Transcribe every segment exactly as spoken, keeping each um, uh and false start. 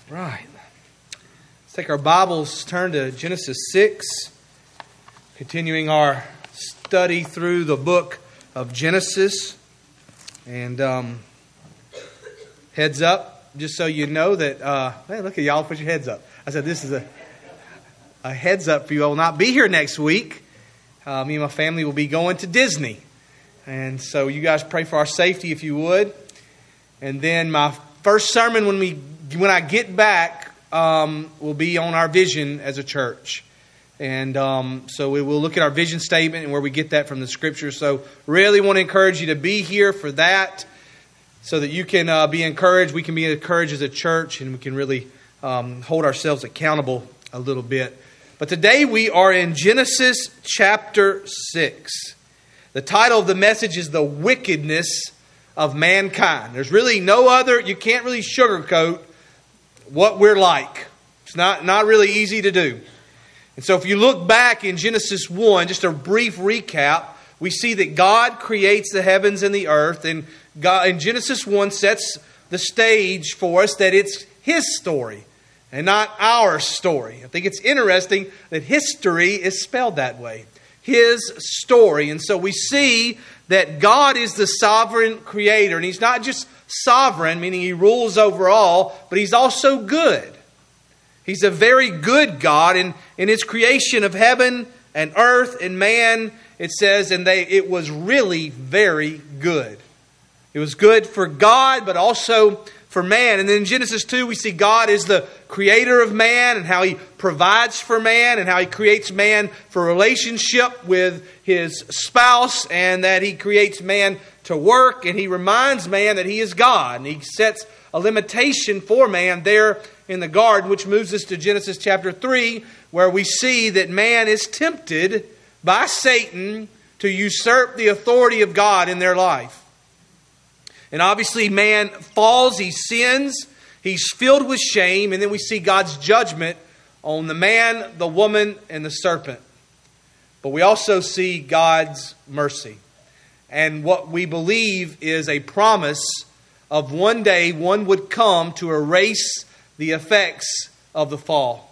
Right. Let's take our Bibles, turn to Genesis six, continuing our study through the book of Genesis. And um, heads up, just so you know that, uh, hey, look at y'all, put your heads up. I said this is a, a heads up for you. I will not be here next week. Uh, me and my family will be going to Disney. And so you guys pray for our safety if you would. And then my first sermon when we when I get back um, will be on our vision as a church. And um, so we will look at our vision statement and where we get that from the Scripture. So really want to encourage you to be here for that so that you can uh, be encouraged. We can be encouraged as a church and we can really um, hold ourselves accountable a little bit. But today we are in Genesis chapter six. The title of the message is The Wickedness of Mankind. There's really no other, you can't really sugarcoat what we're like. It's not, not really easy to do. And so if you look back in Genesis one, just a brief recap, we see that God creates the heavens and the earth. And God in Genesis one sets the stage for us that it's His story and not our story. I think it's interesting that history is spelled that way. His story. And so we see that God is the sovereign creator. And He's not just sovereign, meaning He rules over all, but He's also good. He's a very good God. And in His creation of heaven and earth and man, it says, and they it was really very good. It was good for God, but also for man. And then in Genesis two, we see God is the creator of man and how He provides for man and how He creates man for relationship with his spouse and that He creates man to work and He reminds man that He is God. And He sets a limitation for man there in the garden, which moves us to Genesis chapter three, where we see that man is tempted by Satan to usurp the authority of God in their life. And obviously man falls, he sins, he's filled with shame, and then we see God's judgment on the man, the woman, and the serpent. But we also see God's mercy. And what we believe is a promise of one day one would come to erase the effects of the fall.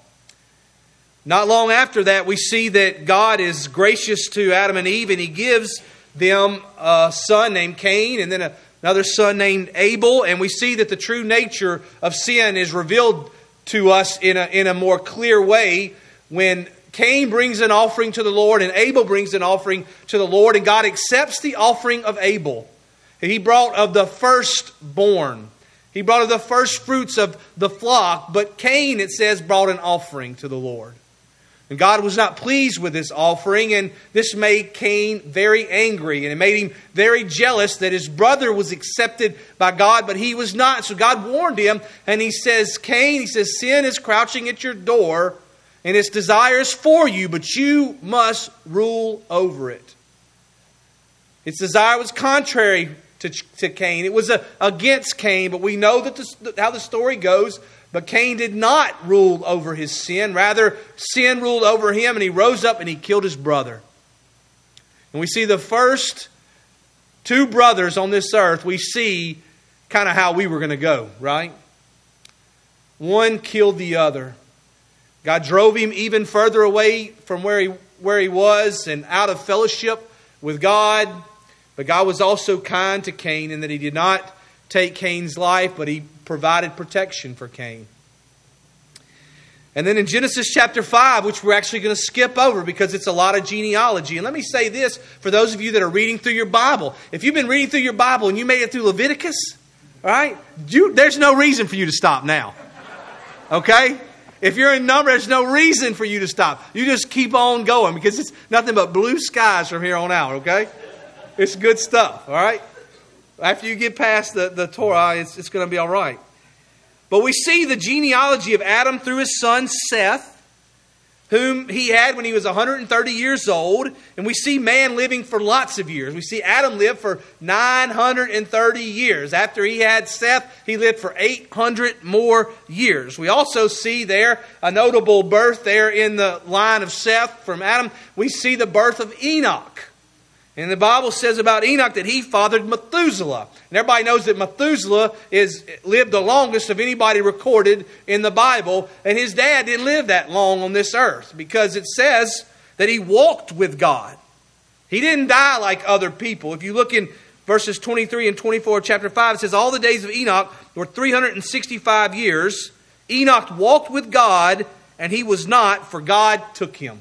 Not long after that, we see that God is gracious to Adam and Eve, and He gives them a son named Cain, and then a another son named Abel, and we see that the true nature of sin is revealed to us in a, in a more clear way when Cain brings an offering to the Lord and Abel brings an offering to the Lord, and God accepts the offering of Abel. He brought of the firstborn. He brought of the first fruits of the flock, but Cain, it says, brought an offering to the Lord. And God was not pleased with this offering, and this made Cain very angry, and it made him very jealous that his brother was accepted by God, but he was not. So God warned him, and He says, Cain, He says, sin is crouching at your door, and its desires for you, but you must rule over it. Its desire was contrary to, to Cain. It was a, against Cain, but we know that the, how the story goes. But Cain did not rule over his sin. Rather, sin ruled over him, and he rose up and he killed his brother. And we see the first two brothers on this earth, we see kind of how we were going to go, right? One killed the other. God drove him even further away from where he, where he was and out of fellowship with God. But God was also kind to Cain in that He did not take Cain's life, but He provided protection for Cain. And then in Genesis chapter five, which we're actually going to skip over because it's a lot of genealogy. And let me say this for those of you that are reading through your Bible. If you've been reading through your Bible and you made it through Leviticus, all right, you, there's no reason for you to stop now. Okay? If you're in Numbers, there's no reason for you to stop. You just keep on going because it's nothing but blue skies from here on out, okay? It's good stuff, all right? After you get past the, the Torah, it's, it's going to be all right. But we see the genealogy of Adam through his son Seth, whom he had when he was one hundred thirty years old. And we see man living for lots of years. We see Adam live for nine hundred thirty years. After he had Seth, he lived for eight hundred more years. We also see there a notable birth there in the line of Seth from Adam. We see the birth of Enoch. And the Bible says about Enoch that he fathered Methuselah. And everybody knows that Methuselah is lived the longest of anybody recorded in the Bible. And his dad didn't live that long on this earth, because it says that he walked with God. He didn't die like other people. If you look in verses twenty-three and twenty-four of chapter five, it says, all the days of Enoch were three hundred sixty-five years. Enoch walked with God, and he was not, for God took him.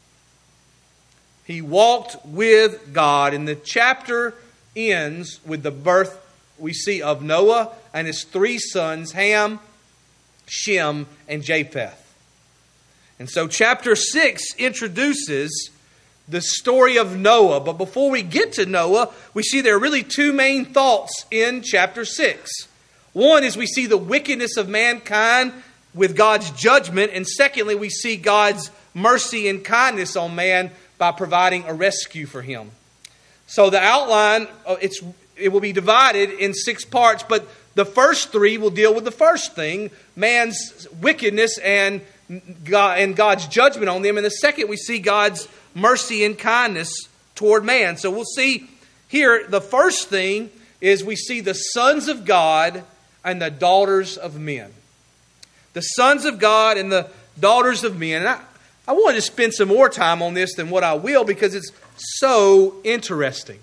He walked with God. And the chapter ends with the birth, we see, of Noah and his three sons, Ham, Shem, and Japheth. And so chapter six introduces the story of Noah. But before we get to Noah, we see there are really two main thoughts in chapter six. One is we see the wickedness of mankind with God's judgment. And secondly, we see God's mercy and kindness on man by providing a rescue for him. So the outline, it's it will be divided in six parts, but the first three will deal with the first thing, man's wickedness and God, and God's judgment on them. And the second, we see God's mercy and kindness toward man. So we'll see here, the first thing is we see the sons of God and the daughters of men. The sons of God and the daughters of men. And I, I wanted to spend some more time on this than what I will, because it's so interesting.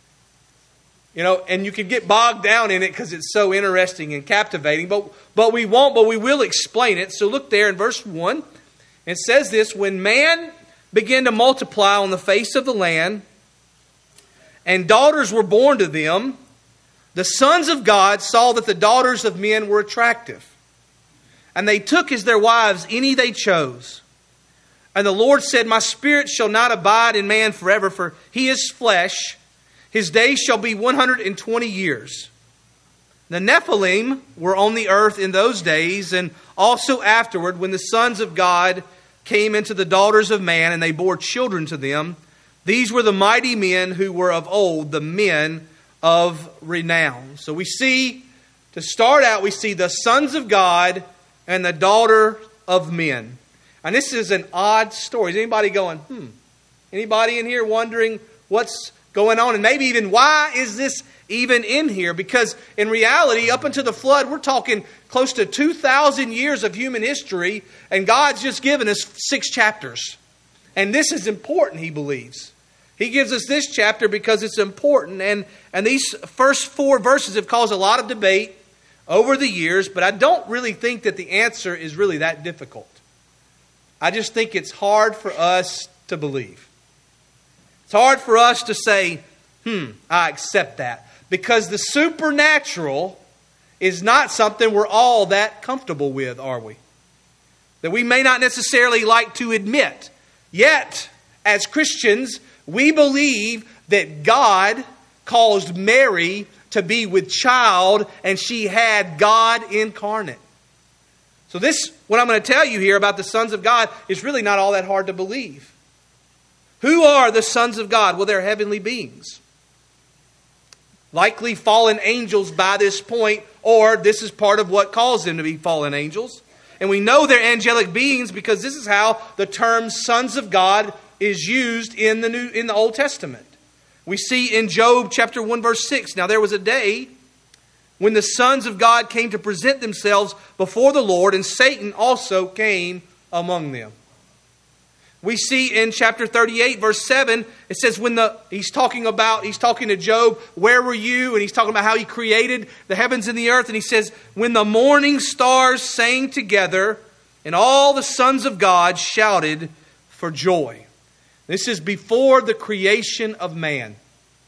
You know, and you can get bogged down in it because it's so interesting and captivating. But, but we won't, but we will explain it. So look there in verse one. It says this: when man began to multiply on the face of the land, and daughters were born to them, the sons of God saw that the daughters of men were attractive, and they took as their wives any they chose. And the Lord said, my spirit shall not abide in man forever, for he is flesh. His days shall be one hundred twenty years. The Nephilim were on the earth in those days, and also afterward, when the sons of God came into the daughters of man, and they bore children to them. These were the mighty men who were of old, the men of renown. So we see, to start out, we see the sons of God and the daughter of men. And this is an odd story. Is anybody going, hmm? Anybody in here wondering what's going on? And maybe even, why is this even in here? Because in reality, up until the flood, we're talking close to two thousand years of human history. And God's just given us six chapters. And this is important, he believes. He gives us this chapter because it's important. And, and these first four verses have caused a lot of debate over the years. But I don't really think that the answer is really that difficult. I just think it's hard for us to believe. It's hard for us to say, hmm, I accept that. Because the supernatural is not something we're all that comfortable with, are we? That we may not necessarily like to admit. Yet, as Christians, we believe that God caused Mary to be with child, and she had God incarnate. So this, what I'm going to tell you here about the sons of God, is really not all that hard to believe. Who are the sons of God? Well, they're heavenly beings. Likely fallen angels by this point, or this is part of what caused them to be fallen angels. And we know they're angelic beings because this is how the term sons of God is used in the New in the Old Testament. We see in Job chapter one verse six, now there was a day when the sons of God came to present themselves before the Lord, and Satan also came among them. We see in chapter thirty-eight, verse seven, it says when the he's talking about, he's talking to Job, where were you? And he's talking about how he created the heavens and the earth. And he says, when the morning stars sang together, and all the sons of God shouted for joy. This is before the creation of man.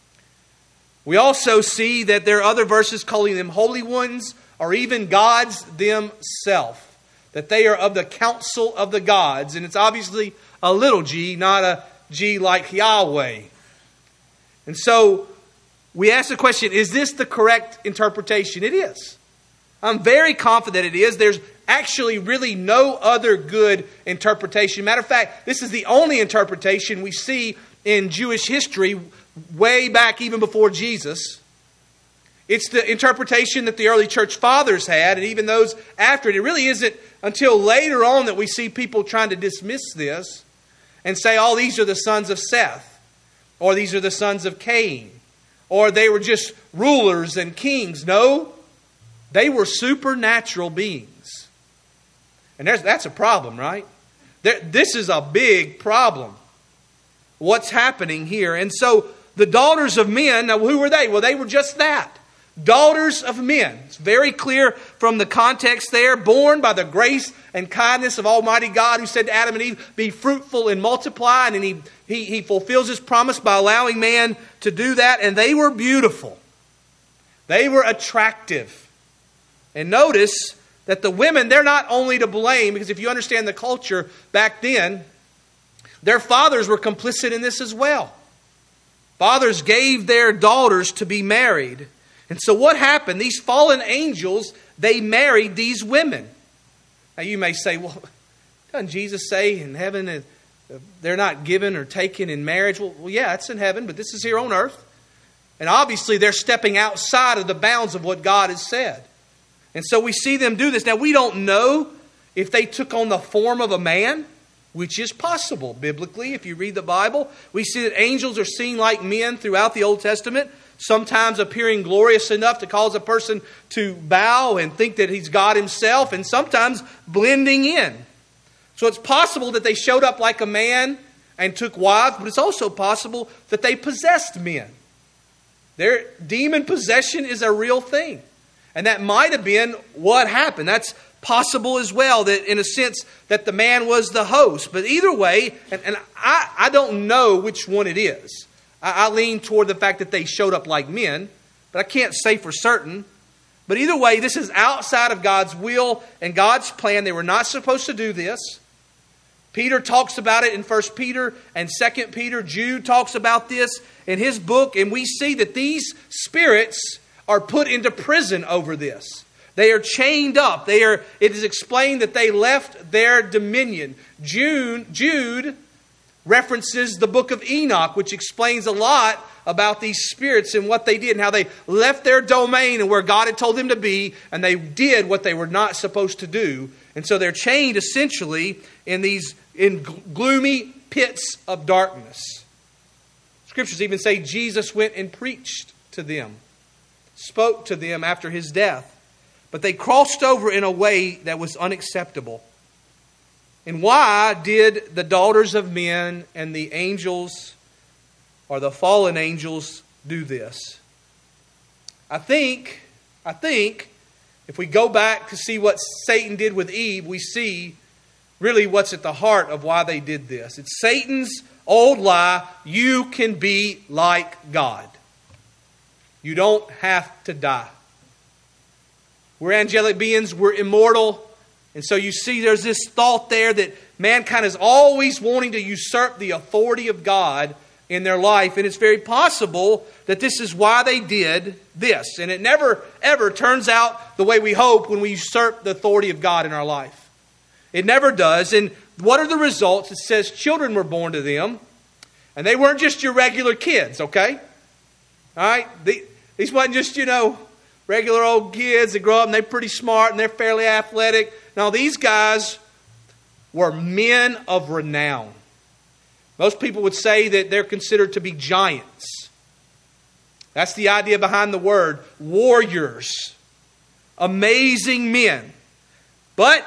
We also see that there are other verses calling them holy ones, or even gods themselves. That they are of the council of the gods. And it's obviously a little g, not a G like Yahweh. And so we ask the question, is this the correct interpretation? It is. I'm very confident it is. There's actually really no other good interpretation. Matter of fact, this is the only interpretation we see in Jewish history way back even before Jesus. It's the interpretation that the early church fathers had, and even those after it. It really isn't until later on that we see people trying to dismiss this and say, oh, these are the sons of Seth. or these are the sons of Cain, or they were just rulers and kings. No, they were supernatural beings. And there's, that's a problem, right? There, this is a big problem. What's happening here? And so the daughters of men, now who were they? Well, they were just that. Daughters of men. It's very clear from the context there. Born by the grace and kindness of Almighty God, who said to Adam and Eve, be fruitful and multiply. And he, he, he fulfills His promise by allowing man to do that. And they were beautiful. They were attractive. And notice that the women, they're not only to blame, because if you understand the culture back then, their fathers were complicit in this as well. Fathers gave their daughters to be married. And so what happened? These fallen angels, they married these women. Now you may say, well, doesn't Jesus say in heaven they're not given or taken in marriage? Well, well, yeah, it's in heaven, but this is here on earth. And obviously they're stepping outside of the bounds of what God has said. And so we see them do this. Now we don't know if they took on the form of a man, which is possible biblically. If you read the Bible, we see that angels are seen like men throughout the Old Testament, sometimes appearing glorious enough to cause a person to bow and think that he's God himself, and sometimes blending in. So it's possible that they showed up like a man and took wives, but it's also possible that they possessed men. Their demon possession is a real thing. And that might have been what happened. That's possible as well, that in a sense that the man was the host. But either way, and, and I, I don't know which one it is. I, I lean toward the fact that they showed up like men, but I can't say for certain. But either way, this is outside of God's will and God's plan. They were not supposed to do this. Peter talks about it in First Peter and Second Peter. Jude talks about this in his book. And we see that these spirits are put into prison over this. They are chained up. They are. It is explained that they left their dominion. Jude, Jude references the book of Enoch, which explains a lot about these spirits and what they did and how they left their domain and where God had told them to be, and they did what they were not supposed to do. And so they're chained essentially in these in gloomy pits of darkness. Scriptures even say Jesus went and preached to them, spoke to them after His death. But they crossed over in a way that was unacceptable. And why did the daughters of men and the angels or the fallen angels do this? I think, I think if we go back to see what Satan did with Eve, we see really what's at the heart of why they did this. It's Satan's old lie, you can be like God. You don't have to die. We're angelic beings, we're immortal. And so you see there's this thought there that mankind is always wanting to usurp the authority of God in their life. And it's very possible that this is why they did this. And it never, ever turns out the way we hope when we usurp the authority of God in our life. It never does. And what are the results? It says children were born to them. And they weren't just your regular kids, okay? All right? These wasn't just, you know, regular old kids that grow up and they're pretty smart and they're fairly athletic. Now, these guys were men of renown. Most people would say that they're considered to be giants. That's the idea behind the word. Warriors. Amazing men. But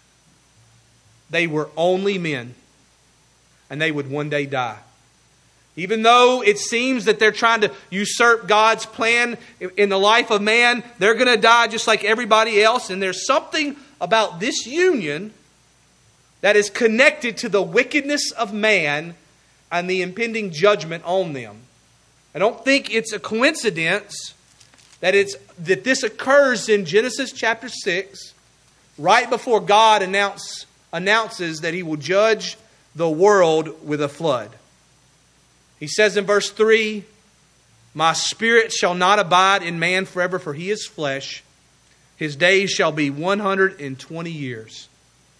they were only men. And they would one day die. Even though it seems that they're trying to usurp God's plan in the life of man, they're going to die just like everybody else. And there's something about this union that is connected to the wickedness of man and the impending judgment on them. I don't think it's a coincidence that it's that this occurs in Genesis chapter six, right before God announce, announces that He will judge the world with a flood. He says in verse three, my spirit shall not abide in man forever, for he is flesh. His days shall be one hundred twenty years.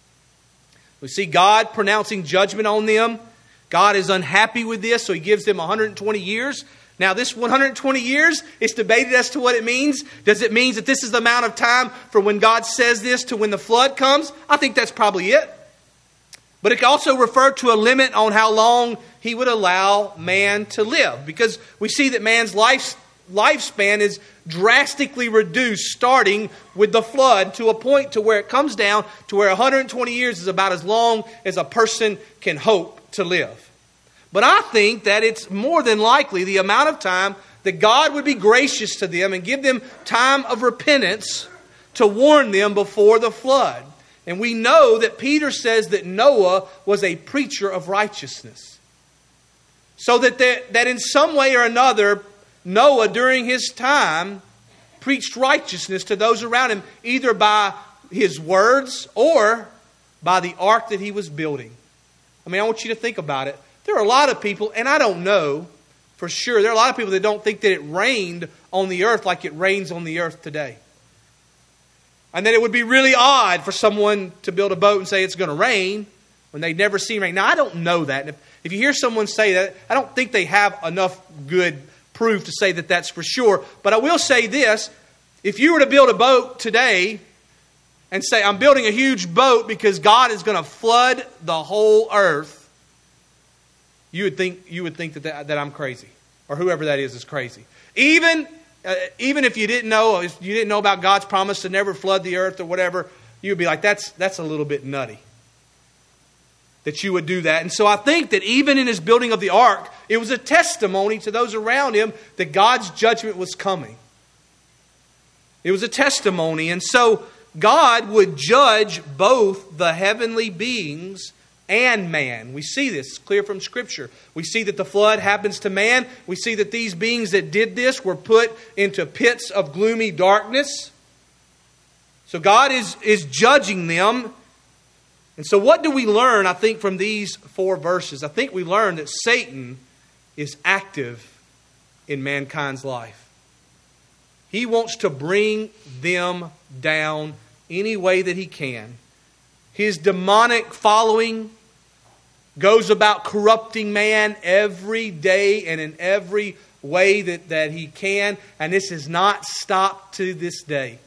We see God pronouncing judgment on them. God is unhappy with this, so He gives them one hundred twenty years. Now, this one hundred twenty years is debated as to what it means. Does it mean that this is the amount of time from when God says this to when the flood comes? I think that's probably it. But it also referred to a limit on how long he would allow man to live. Because we see that man's life, lifespan is drastically reduced starting with the flood to a point to where it comes down to where one hundred twenty years is about as long as a person can hope to live. But I think that it's more than likely the amount of time that God would be gracious to them and give them time of repentance to warn them before the flood. And we know that Peter says that Noah was a preacher of righteousness. So that, there, that in some way or another, Noah during his time preached righteousness to those around him, either by his words or by the ark that he was building. I mean, I want you to think about it. There are a lot of people, and I don't know for sure, there are a lot of people that don't think that it rained on the earth like it rains on the earth today. And that it would be really odd for someone to build a boat and say it's going to rain when they've never seen rain. Now, I don't know that. And if, if you hear someone say that, I don't think they have enough good proof to say that that's for sure. But I will say this. If you were to build a boat today and say, I'm building a huge boat because God is going to flood the whole earth, you would think you would think that, that, that I'm crazy. Or whoever that is is crazy. Even... Uh, even if you didn't know, if you didn't know about God's promise to never flood the earth or whatever, you would be like, that's that's a little bit nutty that you would do that. And so I think that even in his building of the ark, it was a testimony to those around him that God's judgment was coming. It was a testimony. And so God would judge both the heavenly beings and man. We see this clear from Scripture. We see that the flood happens to man. We see that these beings that did this were put into pits of gloomy darkness. So God is, is judging them. And so what do we learn, I think, from these four verses? I think we learn that Satan is active in mankind's life. He wants to bring them down any way that he can. His demonic following goes about corrupting man every day and in every way that, that he can. And this has not stopped to this day.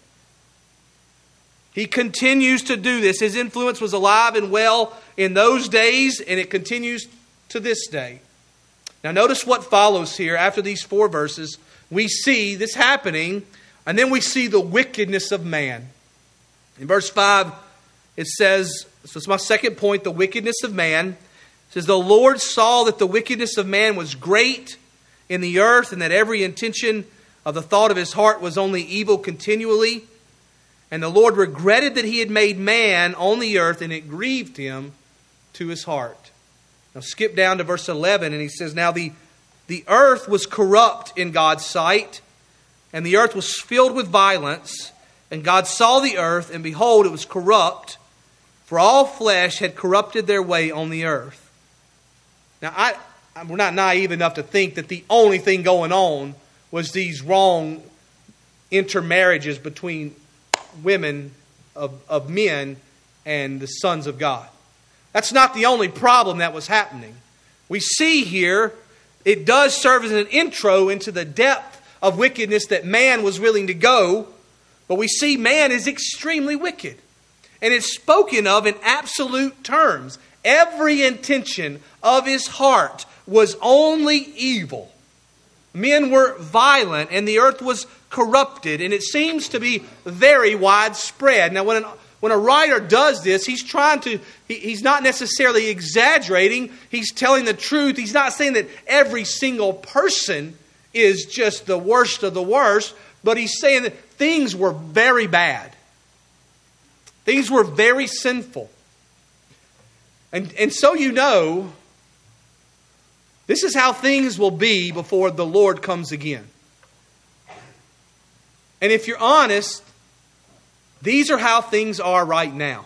He continues to do this. His influence was alive and well in those days, and it continues to this day. Now notice what follows here after these four verses. We see this happening, and then we see the wickedness of man. In verse five, it says, so it's my second point, the wickedness of man. It says, the Lord saw that the wickedness of man was great in the earth, and that every intention of the thought of his heart was only evil continually. And the Lord regretted that he had made man on the earth, and it grieved him to his heart. Now skip down to verse eleven, and he says, now the, the earth was corrupt in God's sight, and the earth was filled with violence. And God saw the earth, and behold, it was corrupt, for all flesh had corrupted their way on the earth. Now, I, we're not naive enough to think that the only thing going on was these wrong intermarriages between women of, of men and the sons of God. That's not the only problem that was happening. We see here, it does serve as an intro into the depth of wickedness that man was willing to go. But we see man is extremely wicked. And it's spoken of in absolute terms. Every intention of his heart was only evil. Men were violent and the earth was corrupted. And it seems to be very widespread. Now when, an, when a writer does this, he's trying to, he, he's not necessarily exaggerating. He's telling the truth. He's not saying that every single person is just the worst of the worst. But he's saying that things were very bad. Things were very sinful. And, and so you know, this is how things will be before the Lord comes again. And if you're honest, these are how things are right now.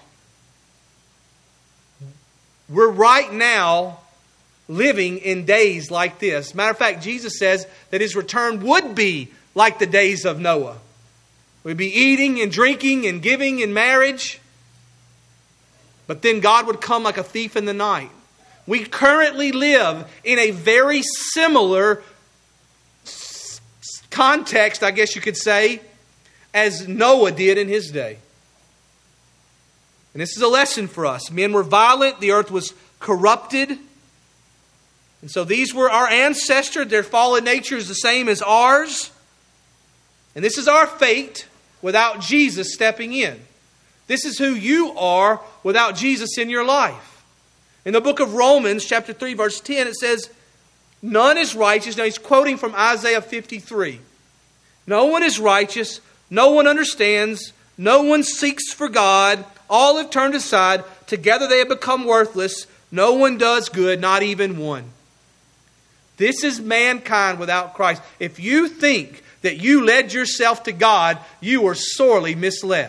We're right now living in days like this. Matter of fact, Jesus says that His return would be like the days of Noah. We'd be eating and drinking and giving in marriage. But then God would come like a thief in the night. We currently live in a very similar context, I guess you could say, as Noah did in his day. And this is a lesson for us. Men were violent. The earth was corrupted. And so these were our ancestors. Their fallen nature is the same as ours. And this is our fate without Jesus stepping in. This is who you are without Jesus in your life. In the book of Romans, chapter three, verse ten, it says, none is righteous. Now he's quoting from Isaiah fifty-three. No one is righteous. No one understands. No one seeks for God. All have turned aside. Together they have become worthless. No one does good, not even one. This is mankind without Christ. If you think that you led yourself to God, you are sorely misled.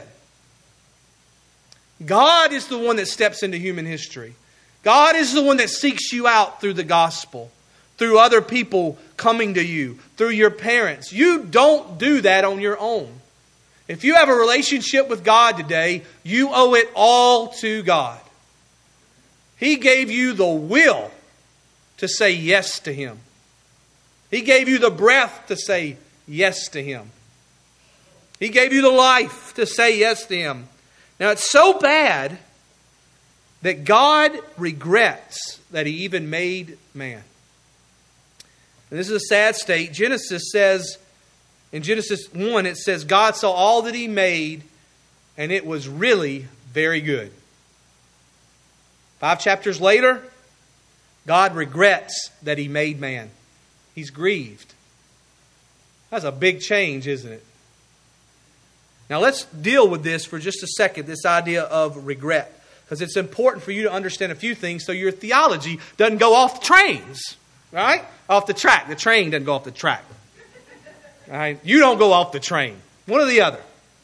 God is the one that steps into human history. God is the one that seeks you out through the gospel, through other people coming to you, through your parents. You don't do that on your own. If you have a relationship with God today, you owe it all to God. He gave you the will to say yes to Him. He gave you the breath to say yes to Him. He gave you the life to say yes to Him. Now it's so bad that God regrets that He even made man. And this is a sad state. Genesis says, in Genesis one, it says, God saw all that He made, and it was really very good. Five chapters later, God regrets that He made man. He's grieved. That's a big change, isn't it? Now let's deal with this for just a second, this idea of regret. Because it's important for you to understand a few things so your theology doesn't go off the trains. Right? Off the track. The train doesn't go off the track. Right? You don't go off the train. One or the other.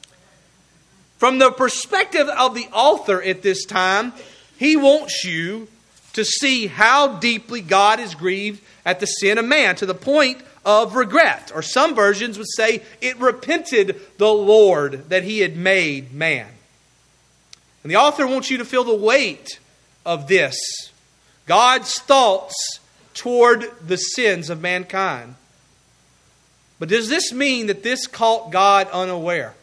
From the perspective of the author at this time, he wants you to see how deeply God is grieved at the sin of man to the point of regret. Or some versions would say it repented the Lord that He had made man. And the author wants you to feel the weight of this. God's thoughts toward the sins of mankind. But does this mean that this caught God unaware?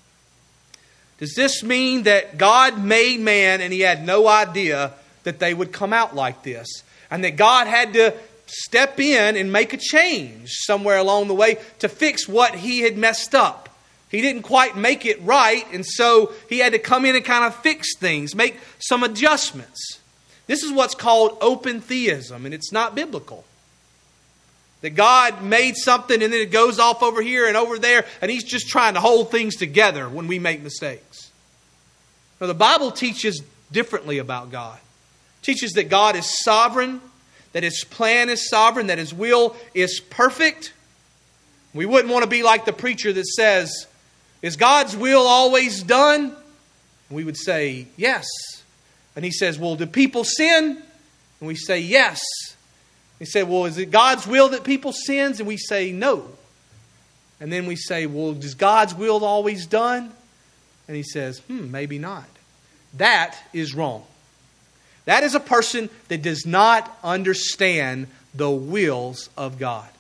Does this mean that God made man and He had no idea that they would come out like this? And that God had to step in and make a change somewhere along the way to fix what He had messed up? He didn't quite make it right, and so He had to come in and kind of fix things, make some adjustments. This is what's called open theism, and it's not biblical. That God made something and then it goes off over here and over there, and He's just trying to hold things together when we make mistakes. Now, the Bible teaches differently about God. It teaches that God is sovereign, that His plan is sovereign, that His will is perfect. We wouldn't want to be like the preacher that says, is God's will always done? We would say, yes. And he says, well, do people sin? And we say, yes. He said, well, is it God's will that people sin? And we say, no. And then we say, well, is God's will always done? And he says, hmm, maybe not. That is wrong. That is a person that does not understand the wills of God.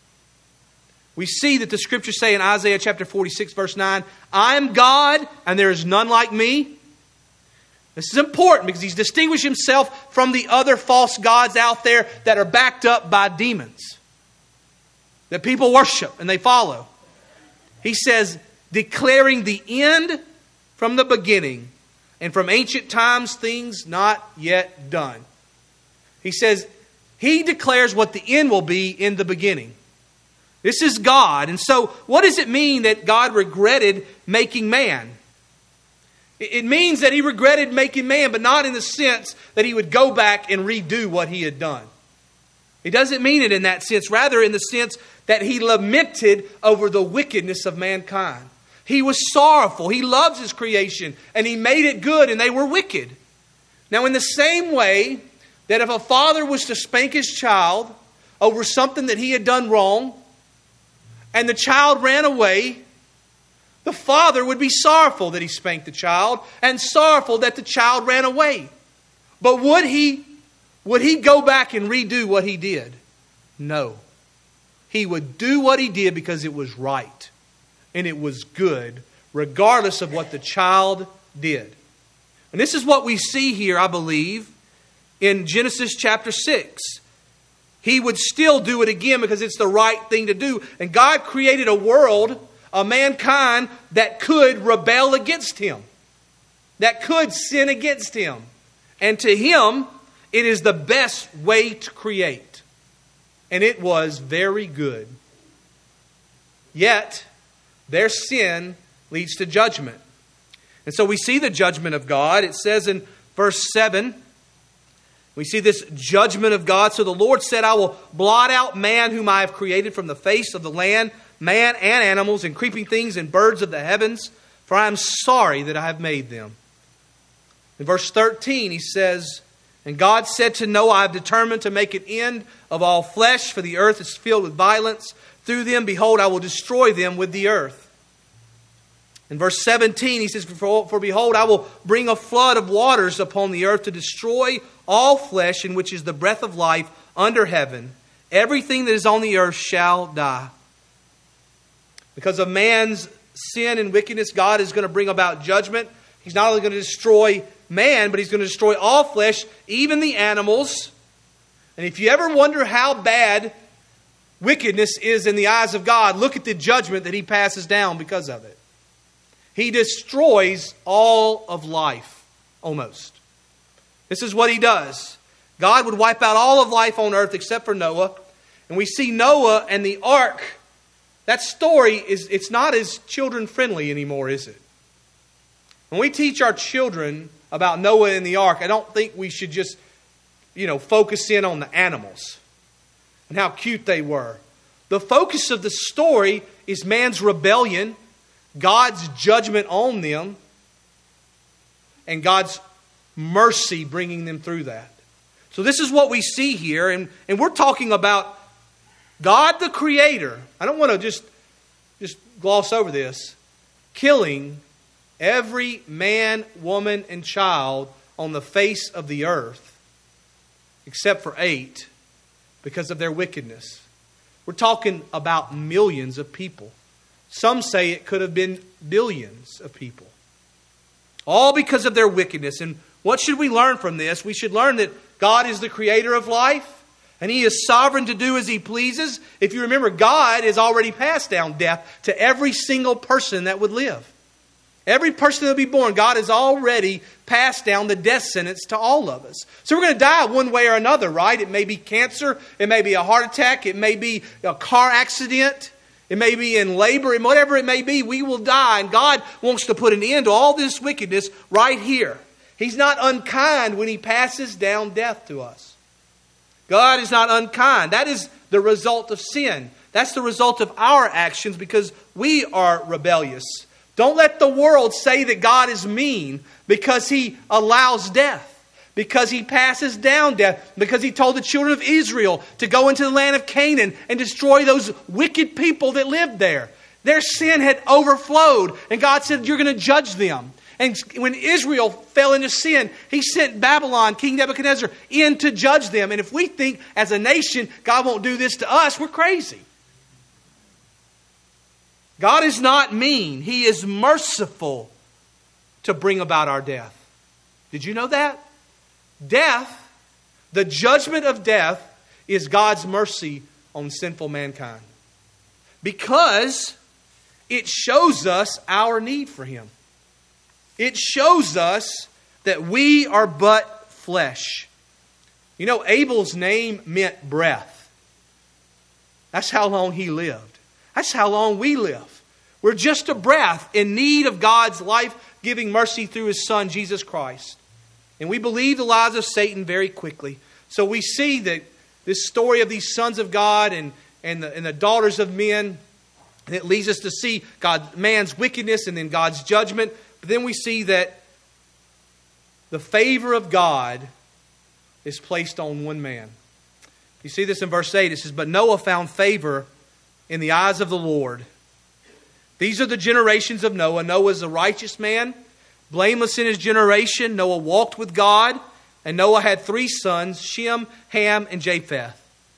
We see that the Scriptures say in Isaiah chapter forty-six, verse nine, I am God and there is none like me. This is important because He's distinguished Himself from the other false gods out there that are backed up by demons, that people worship and they follow. He says, declaring the end from the beginning, and from ancient times things not yet done. He says, He declares what the end will be in the beginning. This is God. And so what does it mean that God regretted making man? It means that He regretted making man, but not in the sense that He would go back and redo what He had done. He doesn't mean it in that sense. Rather in the sense that He lamented over the wickedness of mankind. He was sorrowful. He loves His creation and He made it good and they were wicked. Now in the same way that if a father was to spank his child over something that he had done wrong, and the child ran away, the father would be sorrowful that he spanked the child and sorrowful that the child ran away. But would he, would he go back and redo what he did? No. He would do what he did because it was right and it was good, regardless of what the child did. And this is what we see here, I believe, in Genesis chapter six. He would still do it again because it's the right thing to do. And God created a world, a mankind that could rebel against Him, that could sin against Him. And to Him, it is the best way to create. And it was very good. Yet, their sin leads to judgment. And so we see the judgment of God. It says in verse seven, we see this judgment of God. So the Lord said, I will blot out man whom I have created from the face of the land, man and animals and creeping things and birds of the heavens, for I am sorry that I have made them. In verse thirteen, he says, and God said to Noah, I have determined to make an end of all flesh, for the earth is filled with violence. Through them, behold, I will destroy them with the earth. In verse seventeen, he says, for, for behold, I will bring a flood of waters upon the earth to destroy all flesh, in which is the breath of life under heaven. Everything that is on the earth shall die. Because of man's sin and wickedness, God is going to bring about judgment. He's not only going to destroy man, but He's going to destroy all flesh, even the animals. And if you ever wonder how bad wickedness is in the eyes of God, look at the judgment that He passes down because of it. He destroys all of life, almost. This is what He does. God would wipe out all of life on earth except for Noah. And we see Noah and the ark. That story, is it's not as children-friendly anymore, is it? When we teach our children about Noah and the ark, I don't think we should just, you know, focus in on the animals and how cute they were. The focus of the story is man's rebellion, God's judgment on them, and God's mercy bringing them through that. So this is what we see here, and, and we're talking about God the Creator. I don't want to just, just gloss over this. Killing every man, woman, and child on the face of the earth, except for eight, because of their wickedness. We're talking about millions of people. Some say it could have been billions of people. All because of their wickedness. And what should we learn from this? We should learn that God is the creator of life, and He is sovereign to do as He pleases. If you remember, God has already passed down death to every single person that would live. Every person that will be born, God has already passed down the death sentence to all of us. So we're going to die one way or another, right? It may be cancer. It may be a heart attack. It may be a car accident. It may be in labor. And whatever it may be, we will die. And God wants to put an end to all this wickedness right here. He's not unkind when He passes down death to us. God is not unkind. That is the result of sin. That's the result of our actions because we are rebellious. Don't let the world say that God is mean because He allows death, because He passes down death, because He told the children of Israel to go into the land of Canaan and destroy those wicked people that lived there. Their sin had overflowed, and God said, you're going to judge them. And when Israel fell into sin, He sent Babylon, King Nebuchadnezzar, in to judge them. And if we think as a nation God won't do this to us, we're crazy. God is not mean. He is merciful to bring about our death. Did you know that? Death, the judgment of death, is God's mercy on sinful mankind. Because it shows us our need for Him. It shows us that we are but flesh. You know, Abel's name meant breath. That's how long he lived. That's how long we live. We're just a breath in need of God's life-giving mercy through His Son, Jesus Christ. And we believe the lies of Satan very quickly. So we see that this story of these sons of God and, and, the, and the daughters of men, and it leads us to see God, man's wickedness and then God's judgment. But then we see that the favor of God is placed on one man. You see this in verse eight. It says, but Noah found favor in the eyes of the Lord. These are the generations of Noah. Noah is a righteous man, blameless in his generation. Noah walked with God, and Noah had three sons, Shem, Ham, and Japheth.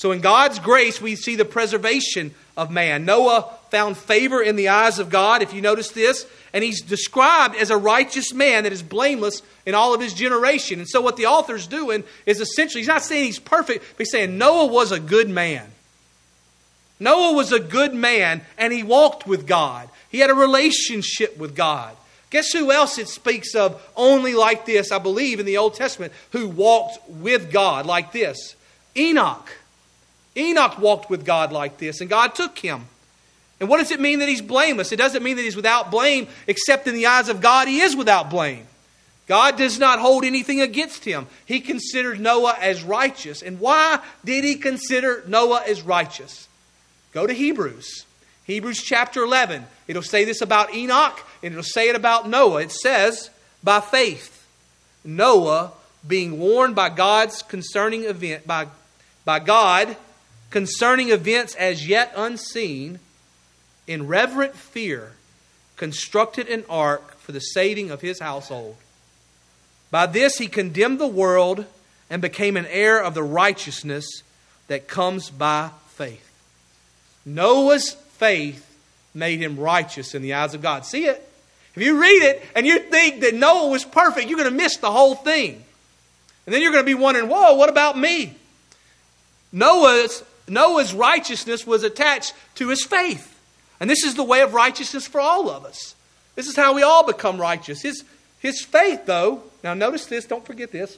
So in God's grace, we see the preservation of man. Noah found favor in the eyes of God, if you notice this. And he's described as a righteous man that is blameless in all of his generation. And so what the author's doing is essentially, he's not saying he's perfect, but he's saying Noah was a good man. Noah was a good man, and he walked with God. He had a relationship with God. Guess who else it speaks of only like this, I believe, in the Old Testament, who walked with God like this? Enoch. Enoch walked with God like this, and God took him. And what does it mean that he's blameless? It doesn't mean that he's without blame, except in the eyes of God, he is without blame. God does not hold anything against him. He considered Noah as righteous. And why did he consider Noah as righteous? Go to Hebrews. Hebrews chapter eleven. It'll say this about Enoch, and it'll say it about Noah. It says, by faith, Noah, being warned by God's concerning event, by, by God, concerning events as yet unseen, in reverent fear, constructed an ark for the saving of his household. By this he condemned the world and became an heir of the righteousness that comes by faith. Noah's faith made him righteous in the eyes of God. See it? If you read it and you think that Noah was perfect, you're going to miss the whole thing. And then you're going to be wondering, whoa, what about me? Noah's Noah's righteousness was attached to his faith. And this is the way of righteousness for all of us. This is how we all become righteous. His, his faith, though, now notice this, don't forget this.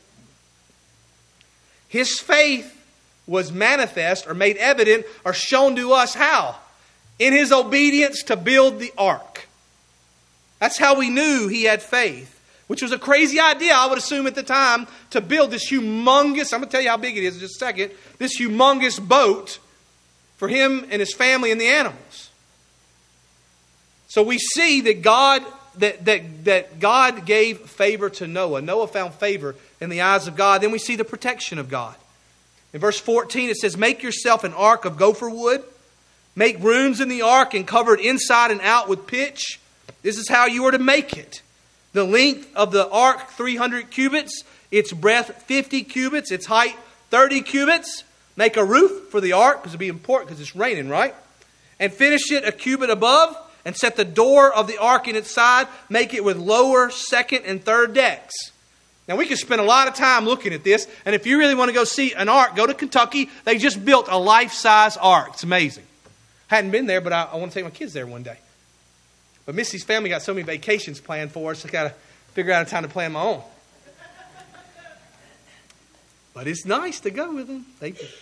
His faith was manifest or made evident or shown to us how? In his obedience to build the ark. That's how we knew he had faith. Which was a crazy idea, I would assume at the time, to build this humongous, I'm going to tell you how big it is in just a second, this humongous boat for him and his family and the animals. So we see that God that, that, that God gave favor to Noah. Noah found favor in the eyes of God. Then we see the protection of God. In verse fourteen it says, make yourself an ark of gopher wood. Make rooms in the ark and cover it inside and out with pitch. This is how you are to make it. The length of the ark, three hundred cubits. Its breadth, fifty cubits. Its height, thirty cubits. Make a roof for the ark, because it'll be important because it's raining, right? And finish it a cubit above. And set the door of the ark in its side. Make it with lower, second, and third decks. Now we could spend a lot of time looking at this. And if you really want to go see an ark, go to Kentucky. They just built a life-size ark. It's amazing. Hadn't been there, but I, I want to take my kids there one day. But Missy's family got so many vacations planned for us, I got to figure out a time to plan my own. But it's nice to go with them. Thank you.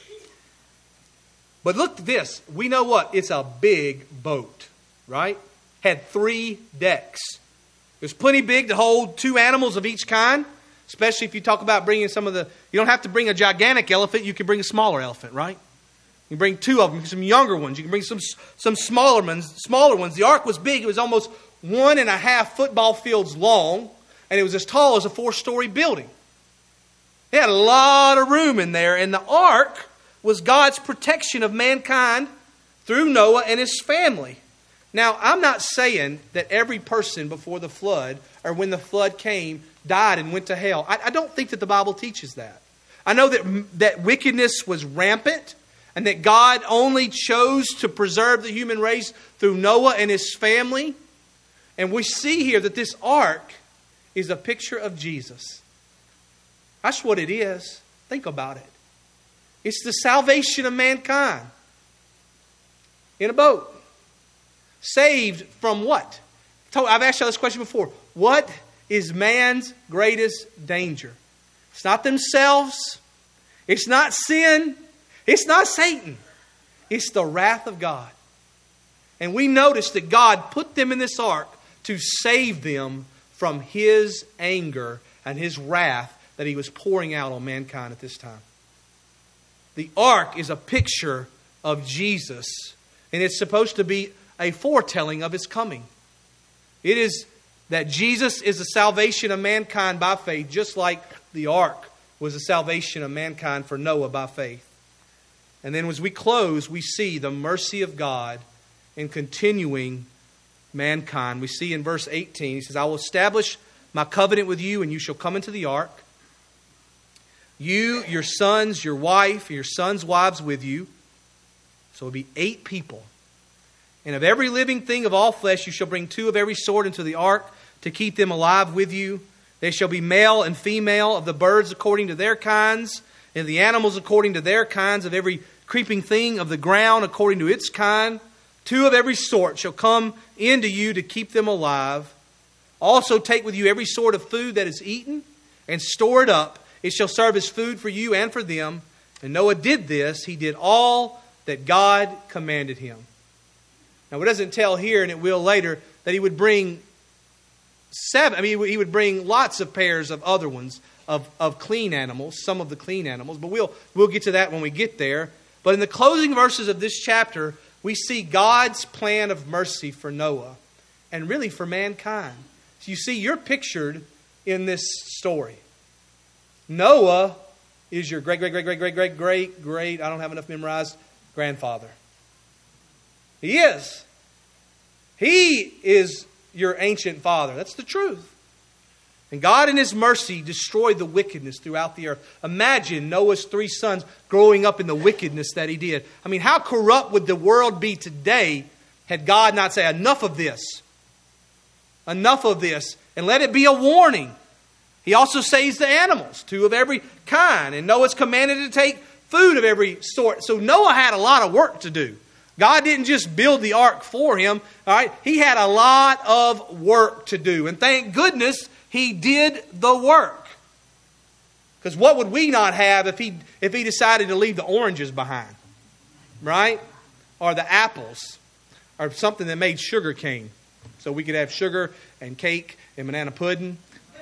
But look at this. We know what? It's a big boat, right? Had three decks. It was plenty big to hold two animals of each kind, especially if you talk about bringing some of the... You don't have to bring a gigantic elephant. You can bring a smaller elephant, right? You can bring two of them, some younger ones. You can bring some some smaller ones. Smaller ones. The ark was big. It was almost one and a half football fields long, and it was as tall as a four-story building. It had a lot of room in there, and the ark was God's protection of mankind through Noah and his family. Now, I'm not saying that every person before the flood, or when the flood came, died and went to hell. I, I don't think that the Bible teaches that. I know that, that wickedness was rampant, and that God only chose to preserve the human race through Noah and his family. And we see here that this ark is a picture of Jesus. That's what it is. Think about it. It's the salvation of mankind in a boat. Saved from what? I've asked you this question before. What is man's greatest danger? It's not themselves. It's not sin. It's not Satan. It's the wrath of God. And we notice that God put them in this ark to save them from His anger and His wrath that He was pouring out on mankind at this time. The ark is a picture of Jesus, and it's supposed to be a foretelling of His coming. It is that Jesus is the salvation of mankind by faith, just like the ark was the salvation of mankind for Noah by faith. And then as we close, we see the mercy of God in continuing mankind. We see in verse eighteen, He says, I will establish my covenant with you, and you shall come into the ark, You, your sons, your wife, your sons' wives with you. So it will be eight people. And of every living thing of all flesh, you shall bring two of every sort into the ark to keep them alive with you. They shall be male and female, of the birds according to their kinds, and the animals according to their kinds, of every creeping thing of the ground according to its kind. Two of every sort shall come into you to keep them alive. Also take with you every sort of food that is eaten, and store it up. It shall serve as food for you and for them. And Noah did this. He did all that God commanded him. Now, it doesn't tell here, and it will later, that he would bring seven. I mean, he would bring lots of pairs of other ones, of, of clean animals, some of the clean animals. But we'll, we'll get to that when we get there. But in the closing verses of this chapter, we see God's plan of mercy for Noah and really for mankind. So you see, you're pictured in this story. Noah is your great, great, great, great, great, great, great, great, I don't have enough memorized, grandfather. He is. He is your ancient father. That's the truth. And God in His mercy destroyed the wickedness throughout the earth. Imagine Noah's three sons growing up in the wickedness that he did. I mean, how corrupt would the world be today had God not said, enough of this. Enough of this. And let it be a warning. He also saves the animals, two of every kind. And Noah's commanded to take food of every sort. So Noah had a lot of work to do. God didn't just build the ark for him. All right? He had a lot of work to do. And thank goodness he did the work. Because what would we not have if he, if he decided to leave the oranges behind? Right? Or the apples. Or something that made sugar cane. So we could have sugar and cake and banana pudding.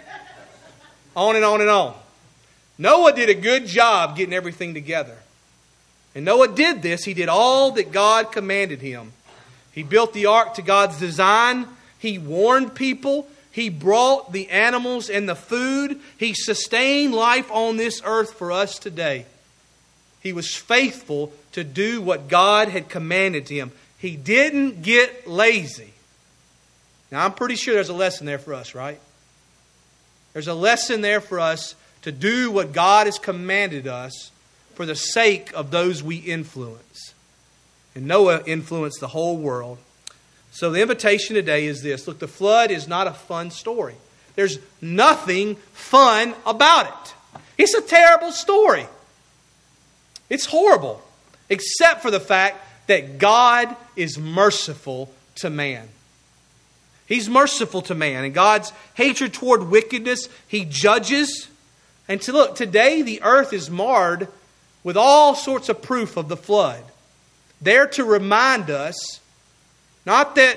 On and on and on. Noah did a good job getting everything together. And Noah did this. He did all that God commanded him. He built the ark to God's design. He warned people. He brought the animals and the food. He sustained life on this earth for us today. He was faithful to do what God had commanded him. He didn't get lazy. Now, I'm pretty sure there's a lesson there for us, right? There's a lesson there for us to do what God has commanded us for the sake of those we influence. And Noah influenced the whole world. So the invitation today is this. Look, the flood is not a fun story. There's nothing fun about it. It's a terrible story. It's horrible. Except for the fact that God is merciful to man. He's merciful to man. And God's hatred toward wickedness, He judges. And to look, today the earth is marred with all sorts of proof of the flood. There to remind us, not that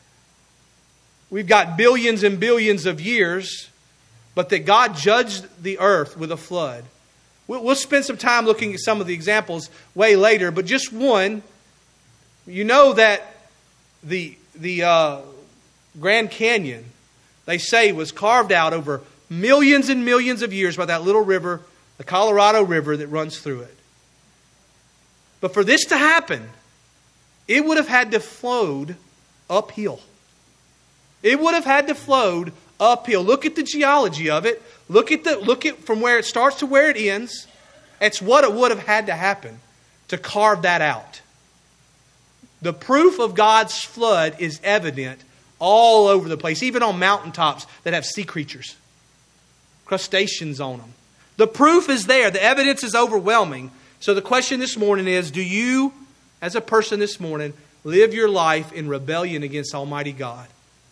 we've got billions and billions of years, but that God judged the earth with a flood. We'll spend some time looking at some of the examples way later, but just one. You know that the, the uh, Grand Canyon, they say, was carved out over millions and millions of years by that little river, the Colorado River that runs through it. But for this to happen, it would have had to flowed uphill. It would have had to flowed uphill. Look at the geology of it. Look at the look at from where it starts to where it ends. It's what it would have had to happen to carve that out. The proof of God's flood is evident all over the place, even on mountaintops that have sea creatures, crustaceans on them. The proof is there. The evidence is overwhelming. So the question this morning is, do you, as a person this morning, live your life in rebellion against Almighty God?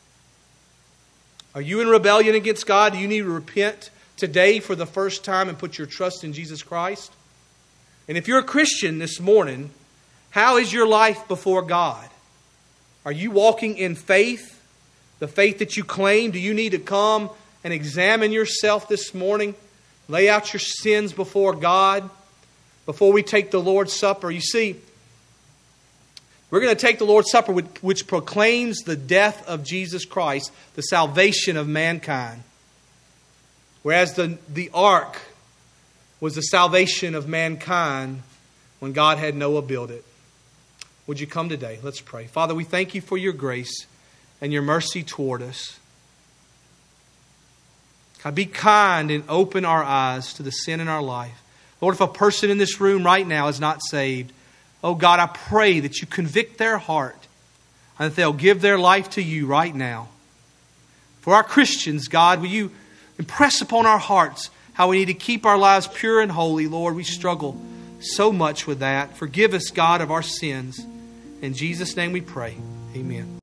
Are you in rebellion against God? Do you need to repent today for the first time and put your trust in Jesus Christ? And if you're a Christian this morning, how is your life before God? Are you walking in faith? The faith that you claim? Do you need to come and examine yourself this morning? Lay out your sins before God before we take the Lord's Supper. You see, we're going to take the Lord's Supper, which proclaims the death of Jesus Christ, the salvation of mankind. Whereas the, the ark was the salvation of mankind when God had Noah build it. Would you come today? Let's pray. Father, we thank You for Your grace and Your mercy toward us. God, be kind and open our eyes to the sin in our life. Lord, if a person in this room right now is not saved, oh God, I pray that you convict their heart and that they'll give their life to you right now. For our Christians, God, will you impress upon our hearts how we need to keep our lives pure and holy. Lord, we struggle so much with that. Forgive us, God, of our sins. In Jesus' name we pray. Amen.